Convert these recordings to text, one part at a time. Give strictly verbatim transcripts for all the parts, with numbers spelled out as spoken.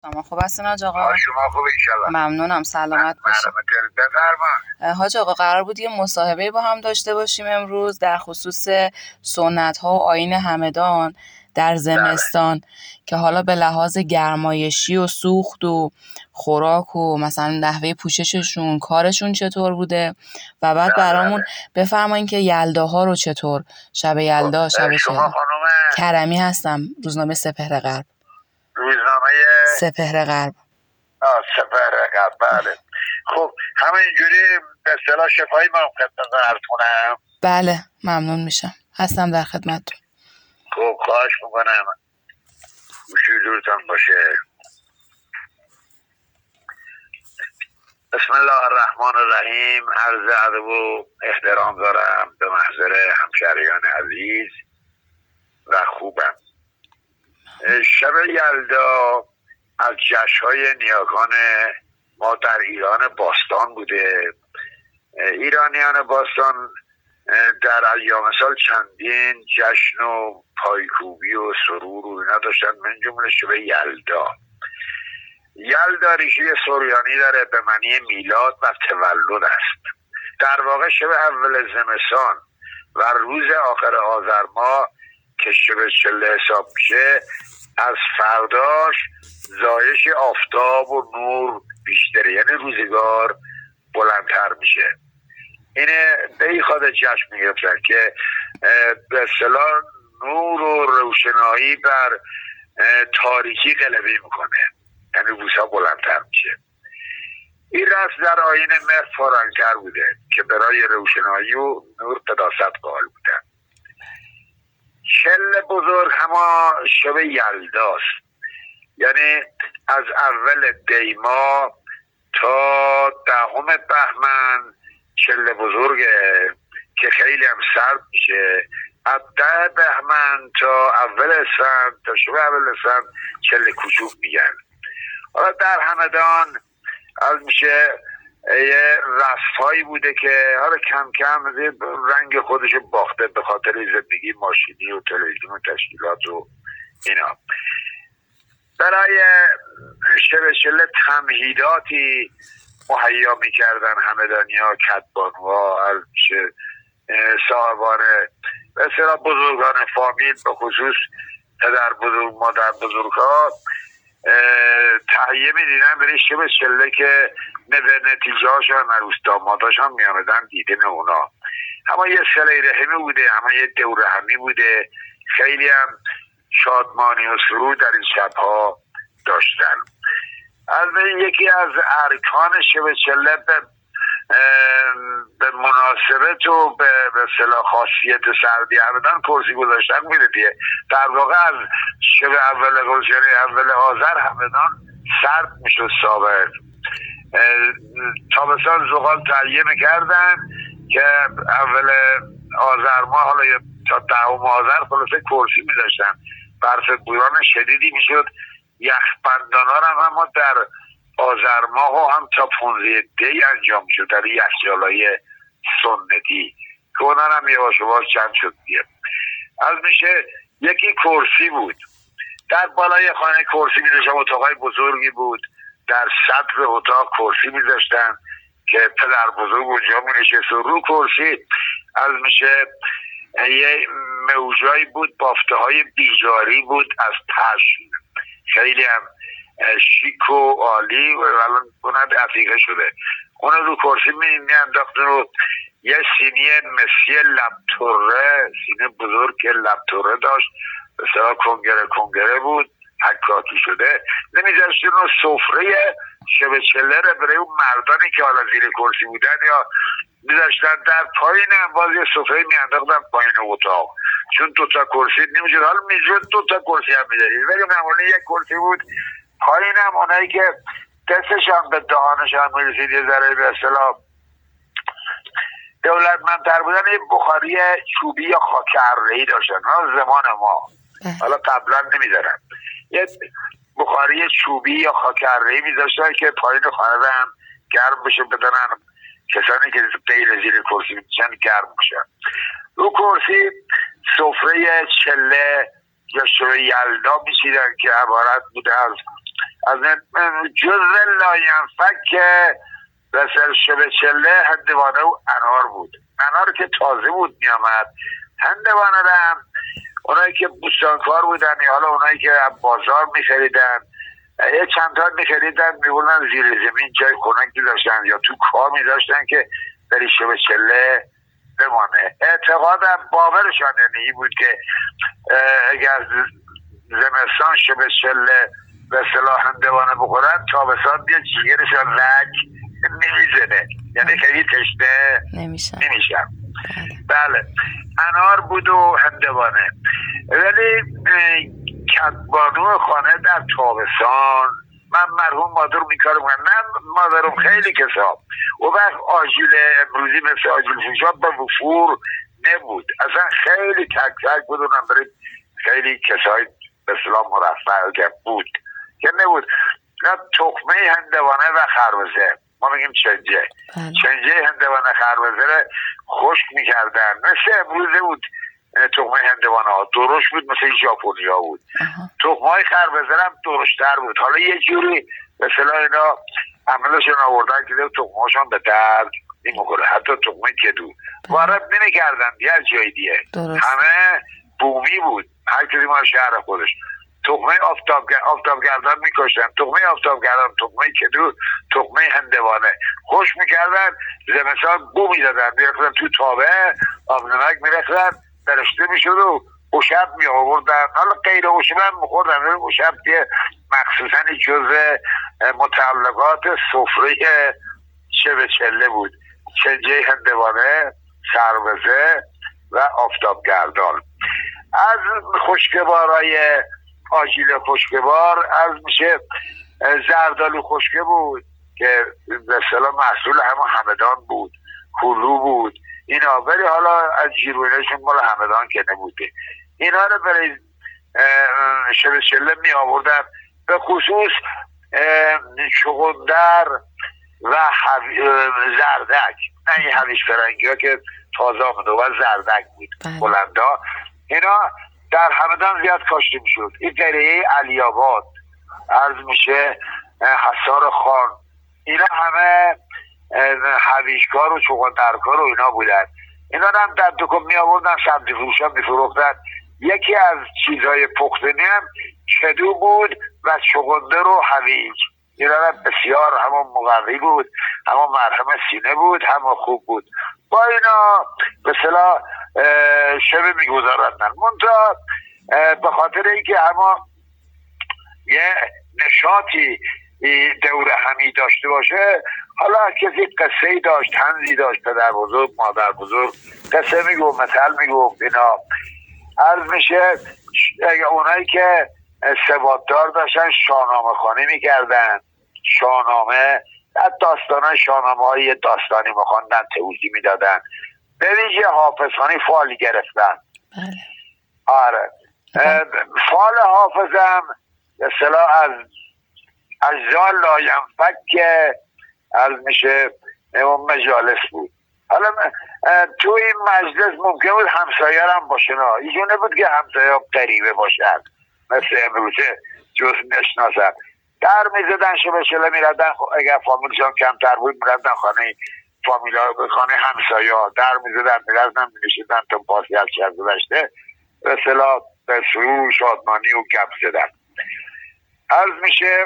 شما خوب هستین حاج آقا؟ شما خوب انشالله. ممنونم، سلامت باشید. بفرمایید. حاج آقا قرار بود یه مصاحبه با هم داشته باشیم امروز در خصوص سنت ها و آیین همدان در زمستان بله. که حالا به لحاظ گرمایشی و سوخت و خوراک و مثلا نحوه پوشششون کارشون چطور بوده و بعد بله برامون بله. بفرمایین که یلداها رو چطور شب یلدا شب شما خانم کرمی هستم، روزنامه سپهر غرب. روزنامه سپهر غرب. آه سپهر غرب بله. خب همه اینجوری به اصطلاح شفاهی ما خدمت عرض کنم. بله ممنون میشم، هستم در خدمتتون. خب خواهش میکنم گوشی دورتان باشه. بسم الله الرحمن الرحیم. عرض ادب و احترام دارم به محضر همشهریان عزیز و خوبم. شب یلدا از جشن‌های نیاکان ما در ایران باستان بوده. ایرانیان باستان در ایام سال چندین جشن و پایکوبی و سرور و اینا داشتن، من جمله شب یلدا. یلدا ریشه سوریانی داره، به معنی میلاد و تولد است. در واقع شب اول زمستان و روز آخر آذر ماه که شب چله حساب میشه، از فرداش زایش آفتاب و نور بیشتره، یعنی روزگار بلندتر میشه. اینه به این خاطر جشن میگفتن که به اصطلاح نور و روشنایی بر تاریکی غلبه میکنه، یعنی روزها بلندتر میشه. این رسم در آیین مهر فرانکر بوده که برای روشنایی و نور قداست قائل بودن. چل بزرگ هما شب یلداست، یعنی از اول دیما تا دهم بهمن چل بزرگه که خیلی هم سرد میشه. از ده بهمن تا اول اسفند تا شب اول اسفند چل کوچوک میگن. حالا در همدان از میشه یه رسم‌هایی بوده که حالا کم کم رنگ خودش باخته به خاطر زندگی ماشینی و تلویزیون و تشکیلات و اینا. برای شب چله تمهیداتی مهیا میکردن همدانی‌ها، کدبانوها، از میشه صاحبان به اصطلاح بزرگان فامیل، به خصوص پدر بزرگ مادر بزرگ‌ها تهیه میدیدن برای شب چله که نوه نتیجه هاشان عروس داماداش هم میامدن دیدن اونا. اما یه صله رحمی بوده، اما یه دور همی بوده. خیلی هم شادمانی و سرور در این شبها داشتن. از یکی از ارکان شب چله به به مناسبت و به اصطلاح خاصیت سردی همدان کرسی گذاشتن میده دیگه. در واقع از شب اول گذشته اول آذر همدان سرد میشد. سابق تابستان زغال تهیه میکردن که اول آذر ماه حالا تا دهم آذر خلاصه کرسی میذاشتن. برف بوران شدیدی میشد. یخبندانا هم اما در آذر ماه هم تا پونزده دی انجام میشد در یخچالای سنتی که اونان هم یواش یواش چند شد دیگه. از میشه یکی کرسی بود در بالای خانه، کرسی میذاشتن. اتاقای بزرگی بود، در سطح اتاق کرسی میذاشتن که پدر بزرگ اونجا مینشست و رو کرسی از میشه یه موجایی بود، بافته های بیجاری بود از پشم، خیلی هم شیک و عالی و الان اونم عتیقه شده. اون رو کرسی می انداختن و یه سینی مسی لبتوره، سینی بزرگ که لبتوره داشت، مثلا کنگره کنگره بود، حکاکی شده، نمیذاشتن و سفره شب چله رو برای اون مردانی که حالا زیر کرسی بودن یا میذاشتن در پایین هم باز یه سفره میانداختن پایین اتاق، چون دوتا کرسی نمیشد. حالا میشد دوتا کرسی هم میدارید ولی معمولا یک کرسی بود. پایین هم اونایی که دستشان به دهانشان میرسید یه ذره به اصطلاح دولتمندتر بودن، یه بخاری چوبی یا خاک اره‌ای داشتن. حالا زمان ما، حالا قبلا نمیدارن، یه بخاری چوبی یا خاک اره‌ای میذاشتن که پایین خانه هم گرم بشه، بدنن کسانی که غیر زیر کرسی میشن گرم بشن. رو کرسی سفره چله یا شب یلدا میشیدن که عبارت بوده از از جز لاینفک که رسل شبه چله هندوانه و انار بود. انار که تازه بود میامد. هندوانه هم اونایی که بوستانکار بودن یا حالا اونایی که بازار میخریدن یه چند تا میخریدن میبونن زیر زمین جای خنکی داشتن یا تو کار میداشتن که در شبه چله بمانه. اعتقادم باورشان یعنی این بود که اگر زمستان شبه چله به اصطلاح هندوانه بخورن تابستان بیا جیگرشان لک نمیزنه، یعنی خیلی تشنه نمیشن. بله انار بود و هندوانه. ولی کدبانو خانه در تابستان من مرحوم مادر میکارم نه مادرم خیلی کسا و وقت آجیل امروزی مثل آجیل فوشا به وفور نبود، اصلا خیلی تک تک بود و برید خیلی کسای به اصطلاح مرفع که بود که نبود. نه تخمه هندوانه و خربزه، ما میگیم چنجه چنجه هندوانه خربزه رو خشک میکردن مثل امروزه بود. تخمه هندوانه ها درشت بود مثل ژاپنیا بود. تخمه های خربزه هم درشتر بود. حالا یه جوری به اصطلاح اینا عملشون آوردن که تخمه هاشون به درد نمیخوره. حتی تخمه کدو وارد نمیکردن یه جای دیگه، همه بومی بود هر کسی ما شهر خودش. تخمه آفتاب آفتابگردان میکشتن، تخمه آفتابگردان، تخمه کدو، تخمه هندوانه خوش میکردن، زمستان بو میدادن میرفتن تو تابه آب نمک میرفتن درشته میشد و اوشب می آوردن. حالا غیر اوشب هم میخوردن، اوشب که مخصوصا جز متعلقات سفره شبه چله بود. چنجه هندوانه، خربزه و آفتابگردان. از خشکبارای آجیل خشکبار از میشه زردالو خشکه بود که به اصطلاح محصول همه همدان بود، کلو بود اینا، ولی حالا از جیرونشون مال همدان که نبوده. اینا رو برای شبه چله می آوردن، به خصوص چغندر و زردک، نه این هویج فرنگی ها که تازه آمده و زردک بود بلندا. اینا در همدان زیاد کاشته می شد. این قریه علی آباد عرض میشه حصار خان، اینا همه هویجکار و چغندرکار و اینا بودن. اینا هم در دکم می آوردن، سبزی فروش هم می فروختن. یکی از چیزهای پختنی هم کدو بود و چغندر و هویج. اینا هم بسیار همون مقوی بود، همون مرهم سینه بود، همون خوب بود. با اینا به اصطلاح شبه می گذاردن. منتها به خاطر اینکه همون یه نشاطی دوره همی داشته باشه، حالا کسی قصه ای داشت، طنزی داشت، پدر بزرگ مادر بزرگ قصه میگو مثل میگو اینا. عرض میشه اونایی که سواددار داشتن شاهنامه خوانی میکردن، شاهنامه داستانه شاهنامه های داستانی میخواندن، توضیح میدادن. به ویژه حافظ خوانی فال گرفتن. آره فال حافظم به اصطلاح از اجزا لاینفک که از میشه اون مجالس بود. حالا تو این مجلس ممکن بود همسایه هم باشه، نه اینجور نبود که همسایه غریبه باشن مثل امروزه جز نشناسن. در میزدن شبه چله میردن، اگر فامیلشان کمتر بود میردن خانه فامیلا، خانه همسایه در میزدن میردن میشیدن تا پاسی از چه گذشته به اصطلاح به سرور شادمانی و گپ زدن. عرض میشه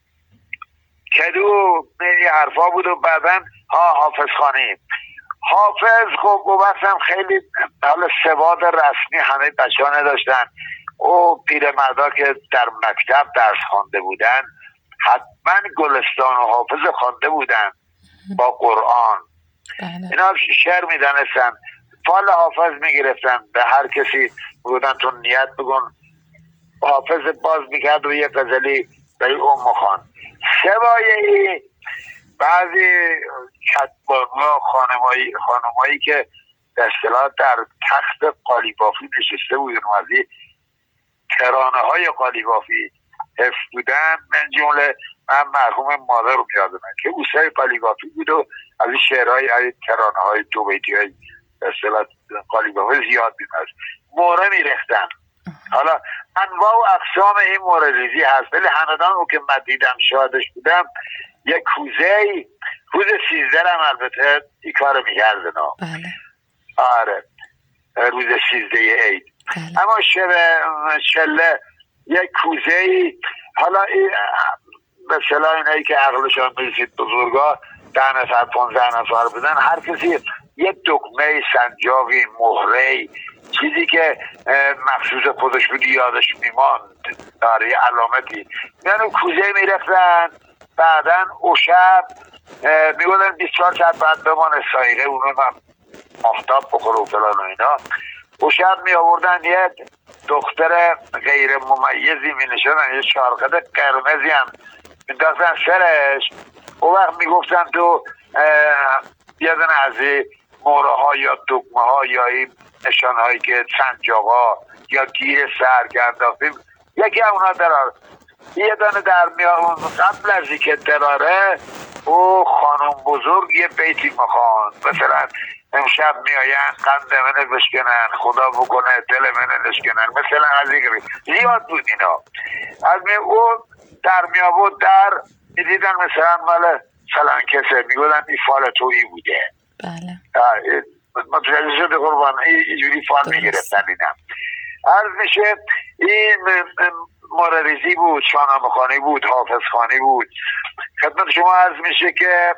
کدو یه حرفا بود و بعدن ها حافظ خانی. حافظ خب گفتم خیلی حالا سواد رسمی همه بچه ها نداشتن. او پیرمردا که در مکتب درس خوانده بودن حتما گلستان و حافظ خوانده بودن با قرآن. اینا شعر میدانستن، فال حافظ میگرفتن، به هر کسی بودن تو نیت بگن. حافظ باز میکرد و یه غزلی برای اون مخوان. سوای بعضی کتبان‌ها خانمایی خانمایی که در اصطلاح در تخت قالیبافی نشسته بودن و از این ترانه های قالیبافی حفظ بودن، من جمله من مرحوم مادر رو میادم که اوسای قالیبافی بود و از این شعرهای از ترانه های دو بیتی های در اصطلاح قالیبافی زیاد میمد. موره میرختن حالا انواع و اقسام این موردریزی هست، ولی همدان او که من دیدم شاهدش بودم یک کوزه روز سیزده هم البته این کار میکردن. بله. آره روز سیزده عید. بله. اما شب چله یک کوزه، حالا این به صلاح اینایی که عقلشان میرسید بزرگا ده نفر پونزده نفر بودن، هر کسی یک دکمه سنجاقی مهره چیزی که مخصوص خودش بود یادش میماند داره یه علامتی، یعنی کوزه میرفتن. بعدن او شب میگودن بیست و چهار ساعت بعد بمانه سایقه اونو هم آفتاب بخوره و فلان و اینا. او شب می آوردن یه دختر غیر ممیزی می نشدن، یه شارقد قرمزی هم مینداختن سرش. او وقت می گفتن تو یه دن از موره ها یا دکمه ها یا این نشان هایی که سنجاقا یا گیر سر گردافتیم یکی اونا درار یه دانه در میان. قبل از اینکه دراره او خانم بزرگ یه بیتی مخوان، مثلا امشب میاین قند منه بشکنن خدا بکنه دل منه نشکنن، مثلا از این زیاد بود اینا. از می او در میابود در میدیدن مثلا مال فلان کسه، میگودن این فال تویی بوده. بله متوجه شده قربان؟ اینجوری فال میگرفتن اینم. عرض میشه این موردریزی بود، شاهنامه خوانی بود، حافظ خوانی بود. خدمت شما عرض میشه که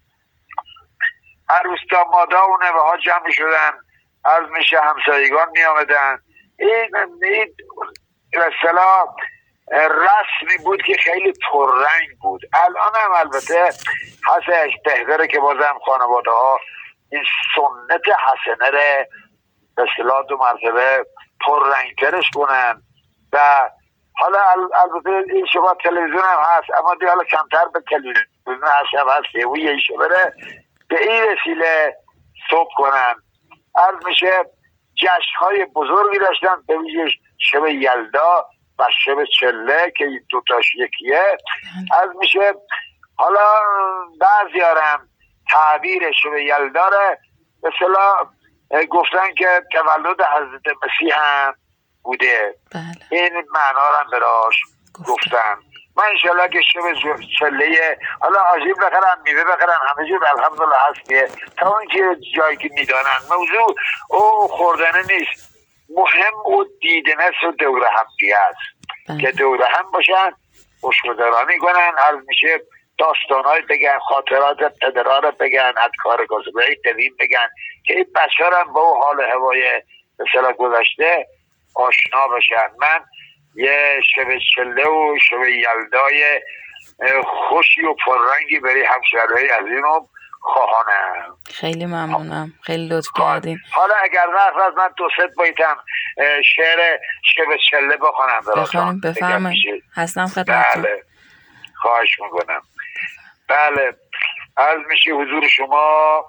هر روستا مادا و نوه ها جمع شدن، عرض میشه همسایگان می آمدن. این این مثلا رسمی بود که خیلی پررنگ بود. الان هم البته هستش بهتره که بازم خانواده ها این سنت حسنه ره به اصطلاح دو مرتبه پررنگترش کنن. و حالا البته این شبا تلویزیون هم هست، اما دی حالا کمتر به تلویزیون هست هست و یه شبه به این وسیله صبح کنن. عرض میشه جشن‌های بزرگی داشتن، به ویژه شب یلدا و شب چله که دوتاش یکیه. عرض میشه حالا بعضیارم تعبیر شب یلدا رو به اصطلاح گفتن که تولد حضرت مسیح هم بوده. بله. این معنا رو براش گفتن. من انشالله که شب چله حالا آجیب بخرن میوه بخرن همه جور الحمدلله هست که تا اون که جایی که میدانن موضوع او خوردنه نیست، مهم او دیدنه و دوره همگی هست. بله. که دوره هم باشن خوشگذرانی کنن، عرض میشه داستانهای بگن، خاطرات پدرها رو بگن، از کار گذشته قدیم بگن که این بچه ها هم با او حال هوای مثلا گذشته آشنا بشن. من یه شب چله و شب یلدای خوشی و پررنگی برای همشهرهای از اینو خواهانم. خیلی ممنونم، خیلی لطف کردین. حالا اگر وقت از من دو ست بایتم شعر شب چله بخونم بخونیم. بفرمایید، هستم خدمتتون. بله خواهش میکنم. بله عرض میشه حضور شما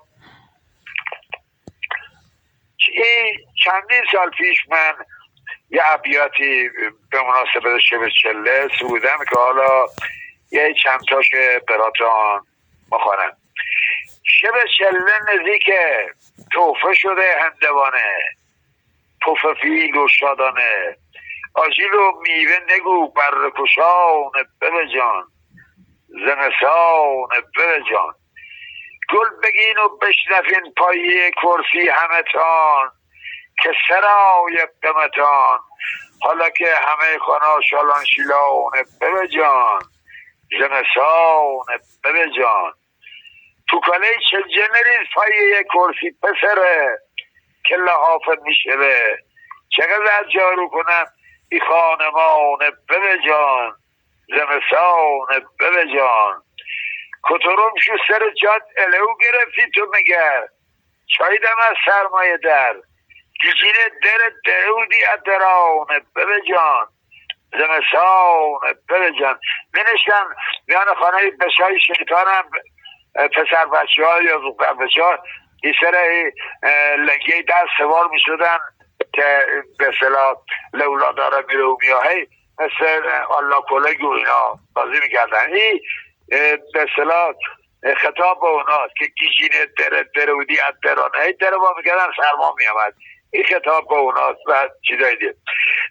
این چندین سال پیش من یه ابیاتی به مناسبت شب چله سرودم که حالا یه چند تاش براتان مخوانم. شب چله نزدیک توفه شده هندوانه، پف فیل و شادانه، آجیل و میوه نگو بر کشان ببجان، زمستان ببجان، گل بگین و بشنفین پایی کرسی همتان که سرای قمتان، حالا که همه خانا شالان شیلان ببجان، زمستان ببجان، تو کله چه جنریز پایی کرسی پسره که لحافه میشه، چقدر جارو کنم ای خانمان ببجان، زمستان ببجان، کترم شو سر جاد الهو گرفتی تو مگر، چایدم از سرمایه در گیجین در درودی ادران ببجان، زمستان ببجان. منشتن میان خانه بشای شیطانم پسر بچه ها یا زوگر بچه ها این سر لنگه در سوار می شدن که به صلاح لولا داره میره و میاهی مثل الله کلنگ و اینا بازی میکردن. این به صلاح خطاب به اوناست که گیجین در درودی ادرانه هی در با میکردن سرما میامد. این خطاب به اوناست و چیزایی دید.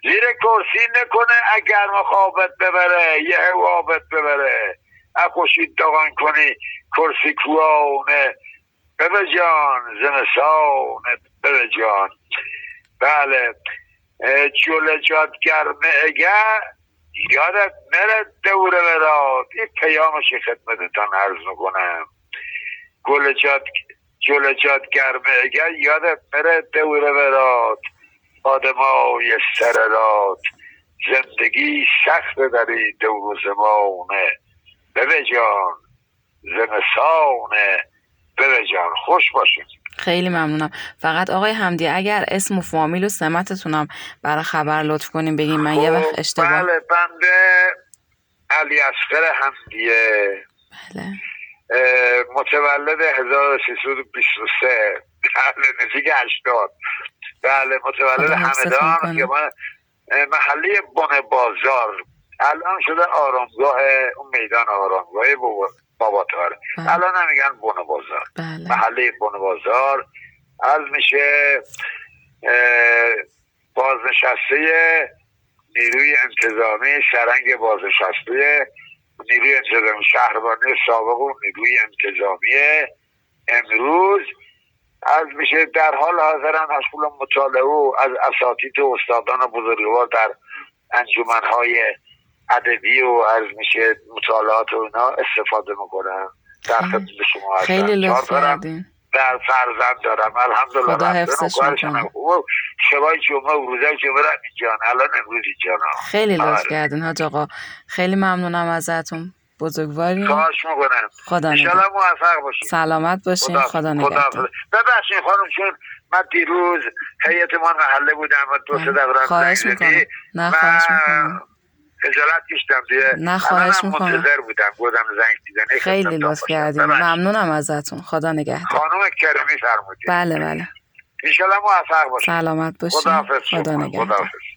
زیر کرسی نکنه اگر مخابت ببره یه هوابت ببره اخوشید داغان کنی کرسی کوانه ببه جان زمسانه ببه جان. بله جل جاد گرمه اگه یادت نره دوره برات این پیامش خدمتتان عرض میکنم. گل جاد جل جاد گرمه اگه یادت نره دوره برات آدمای سررات زندگی سخت داری دو زمانه ببه جان زمسانه ببه جان. خوش باشید. خیلی ممنونم. فقط آقای حمدی اگر اسم و فامیل و سمتتونم برای خبر لطف کنیم بگیم من یه وقت اشتباه. بله بنده علی اصغر حمدیه. بله. متولد هزار و سیصد و بیست و سه. بله نزدیک هشتاد. بله متولد همدان که من محله بن بازار الان شده آرامگاه اون میدان آرامگاه بابا بابا تاره. الان هم میگن بن بازار. بله. محله بن بازار از میشه بازنشسته نیروی انتظامی سرنگ بازنشسته نیروی انتظامی شهربانی سابق و نیروی انتظامی امروز از میشه در حال حاضرم مشغول مطالعه و از اساتید و استادان و بزرگوار در انجمنهای ادبی و از میشه مطالعات و اینا استفاده میکنم. در خدمت شما هستم. خیلی لطف کردین. در فرزند دارم الحمدلله. خدا حفظش میکنه. شبای جمعه و روزای جمعه را اینجان الان امروز اینجان. خیلی لطف کردین حاج آقا. خیلی ممنونم ازتون. بزرگواری. خواهش میکنم. خدا انشالله موفق باشید. سلامت باشین. خدا, خدا نگهدار. ببخشید خانم چون من دیروز هیئت ما محله بودم و دو سه دفعه خواهش میکنم. نه خواهش میکنم. خجالت کشیدم دیگه. نه خواهش میکنم. منتظر بودم بودم زنگ دیدن. خیلی لطف کردین. ممنونم ازتون. خدا نگهدار. خانم کریمی فرمودید. بله بله. ان شاء الله موفق باشید. سلامت باشید. خدا حافظ. خدا نگهدار. خدا حافظ.